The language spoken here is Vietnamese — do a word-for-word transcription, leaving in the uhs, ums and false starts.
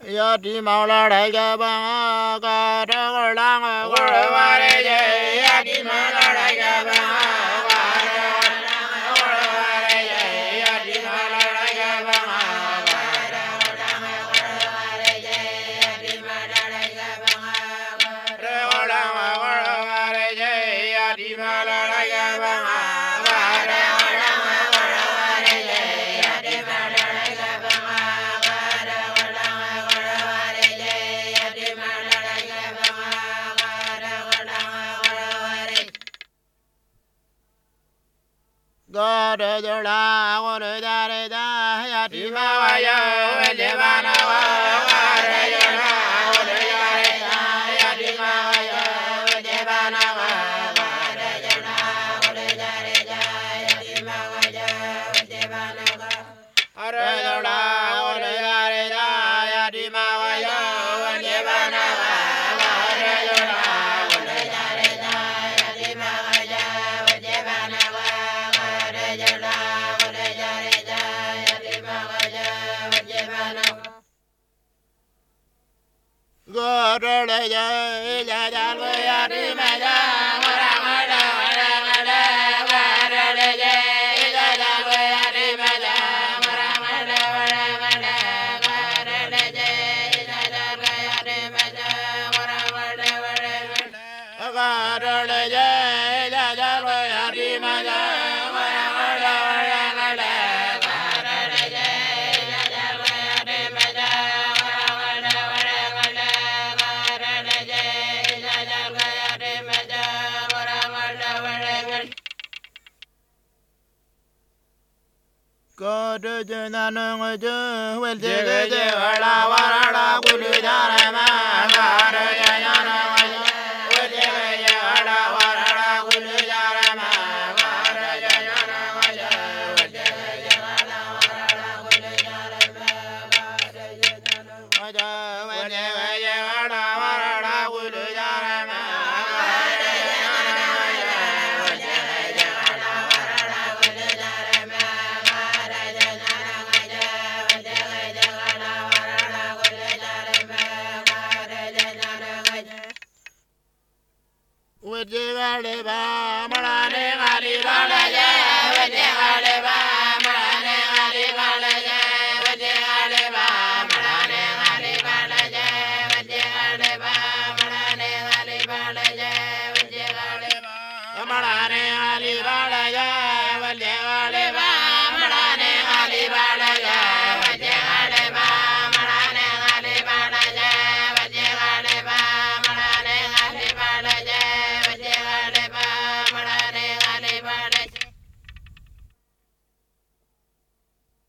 ya đi mau la đại ca bang ca ra gọi lang gọi ba đây chơi ya đi mau la đại ca bang ca ra gọi lang gọi ba đây chơi ya đi mau la đại ca bang ca ra gọi lang gọi ba đây chơi ya đi mau la đại ca bang ra gọi lang gọi ba đây chơi ya đi mau la đại ca bang ca ra gọi lang gọi ba đây chơi ya đi mau la đại ca bang go de de la go de da de da ya ti ma wa ya we le ba na wa ga de de la go de ya de da ya ti ma wa ya we le ba na wa ga de de la go de ya de da ya ti ma wa ya we le ba na wa are de la go de ya de da ya ti ma wa ya we le ba na wa ga de de la go de ya de da ya ti ma wa ya we le ba na wa go ra la ya la ya la ya di ma ya ma ra ma la ma ra ma la ga ra la ya la ya la ya di ma ya ma ra ma la ma ra ma la ga ra la ya la ya la ya di ma ya ma ra ma la ma ra ma la ga ra la ya la ya la ya di ma ya ma ra ma la ma ra ma la ga ra la ya la ya la ya di ma ya ma ra ma la ma ra ma la go de de na no de wel de de la wa la ku lu da na ma ga de ya ya na wa wel de ya la wa la ku lu da na ma ga de ya ya na wa wel de ya la wa la ku lu da na ma ga de ya na wa wel de ya la wa la ku lu da na ma ga de ya na wa wel de ya la wa la ku lu da na ma we de ga le ba